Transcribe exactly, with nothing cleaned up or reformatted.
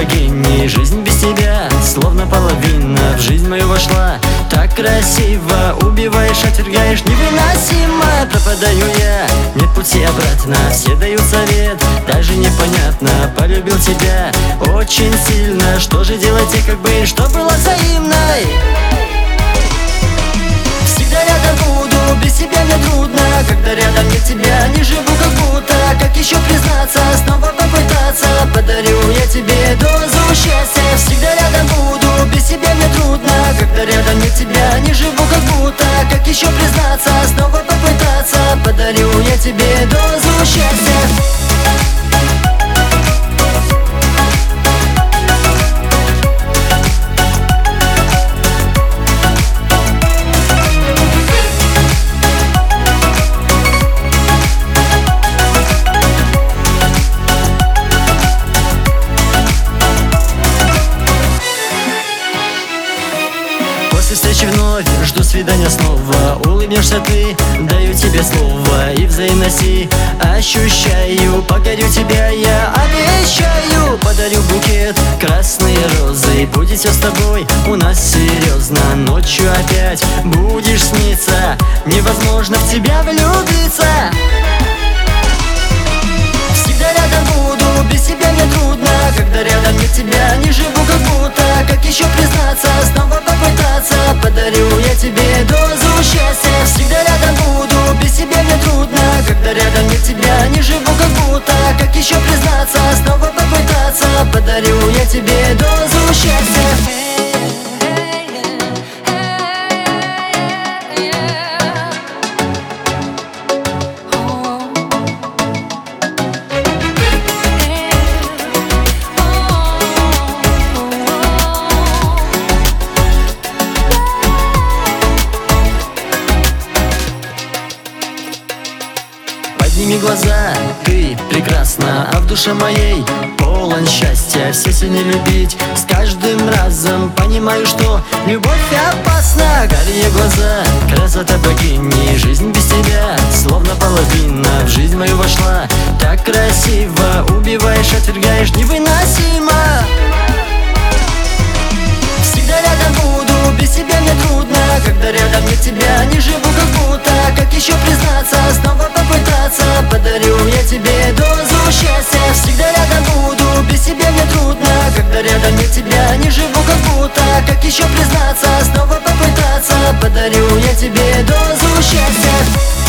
богини. Жизнь без тебя словно половина в жизнь мою вошла. Так красиво, убиваешь, отвергаешь, невыносимо. Пропадаю я, нет пути обратно, все дают совет, даже непонятно. Полюбил тебя очень сильно, что же делать и как бы, что было взаимной. Всегда рядом буду, без тебя мне трудно. Когда рядом нет тебя, не живу как будто. Как еще признаться, снова попытаться? Подарю я тебе дозу счастья. Всегда рядом буду, без тебя мне трудно. Когда рядом нет тебя, не живу как будто. Как еще признаться, снова попытаться? Подарю я тебе дозу счастья. После встречи вновь жду свидания снова. Улыбнешься ты, даю тебе слово и взаимности ощущаю. Подарю тебя я обещаю. Подарю букет красные розы. Будет все с тобой у нас серьезно. Ночью опять будешь сниться. Невозможно в тебя влюбиться. Всегда рядом буду, без тебя мне трудно. Когда рядом нет тебя, не живу как будто. Как еще признаться, снова попытаться? Подарю я тебе дозу счастья. Всегда рядом буду, без тебя мне трудно. Когда рядом нет тебя, не живу как будто. Как еще признаться, снова попытаться? Подарю я тебе дозу счастья. Подними глаза, ты прекрасна, а в душе моей полон счастья. Все сильно любить, с каждым разом понимаю, что любовь опасна. Карие глаза, красота богини. Жизнь без тебя словно половина в жизнь мою вошла. Так красиво, убиваешь, отвергаешь, невыносимо. Всегда рядом буду, без тебя мне трудно. Когда рядом нет тебя, не живу как будто. Как еще признаться, снова попытаться? Подарю я тебе дозу счастья. Всегда рядом буду, без тебя мне трудно. Когда рядом нет тебя, не живу как будто. Как еще признаться, снова попытаться? Подарю я тебе дозу счастья.